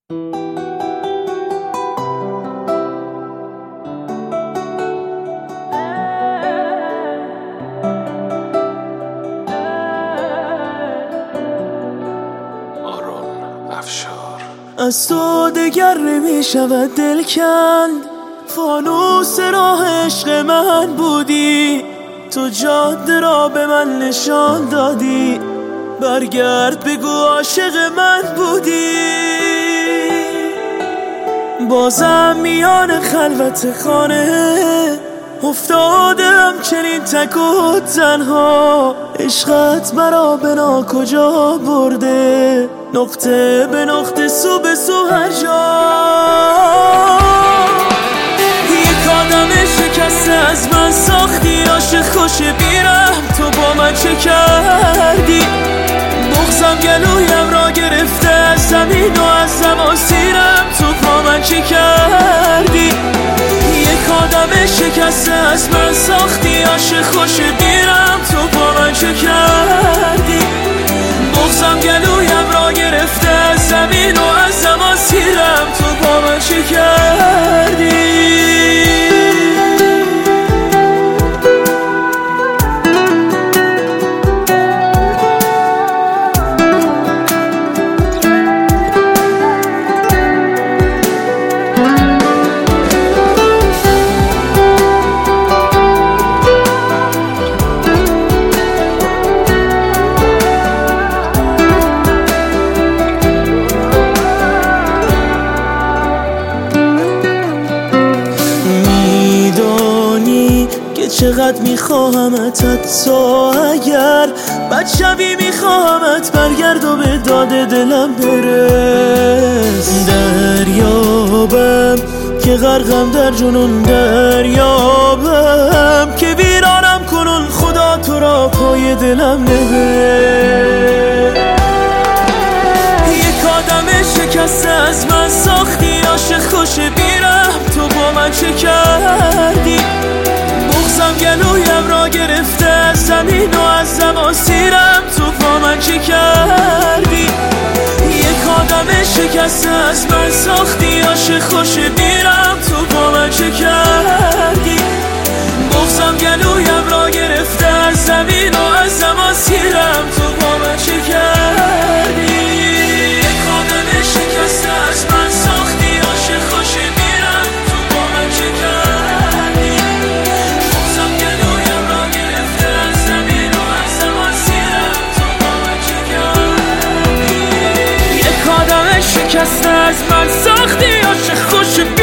از تو دگر نمیشود دل کند، فانوس راه عشق من بودی، تو جاده را به من نشان دادی، برگرد بگو عاشق من بودی. بازم میان خلوت خانه افتادم چنین تک و تنها، عشقت مرا به ناکجا برده، نقطه به نقطه سو به سو هر جا. یک آدم شکسته از من ساختی، عاشق خوش بیرم تو با من چه کردی؟ بغضم گلویم را گرفته از زمین و از زماسیرم تو با من چه کردی؟ یک آدم شکسته از من ساختی، عاشق خوش بیرم تو با من چه کردی؟ بغضم گلویم را گرفته از زمین و از زماسیرم تو با من چه کردی؟ چقدر میخواهمت، حتی اگر بد شوی میخواهمت برگرد و به داد دلم برس. دریابم که غرقم در جنون، دریابم که ویرانم کنون، خدا تو را پای دلم نبر. یک آدم شکسته از من ساختی، عاشق خوش بیرم تو با من چه کردی؟ بغضم گلویم را گرفته از زمین و از زماسیرم تو با من چه کردی؟ یک آدم شکسته از من ساختی، عاشق خوش بیرم تو با من چه کردی؟ بغضم گلویم را گرفته از زمین و از زماسیرم تو با من چه کردی؟ یک آدم شکسته از من ساختی، عاشق خوش بیرم تو با من چه کردی؟ شکسته از من ساختی، عاشق خوش